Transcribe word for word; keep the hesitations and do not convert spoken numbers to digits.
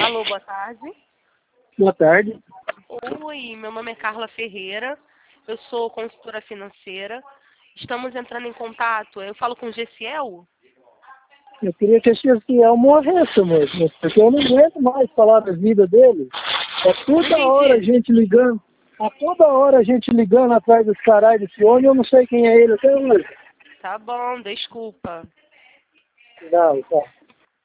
Alô, boa tarde. Boa tarde. Oi, meu nome é Carla Ferreira, eu sou consultora financeira. Estamos entrando em contato, eu falo com o Gessiel? Eu queria que esse Gessiel morresse mesmo, porque eu não aguento mais falar da vida dele. É toda hora a gente ligando, a toda hora a gente ligando atrás dos caras desse homem, eu não sei quem é ele até hoje. Tá bom, desculpa. Não, tá.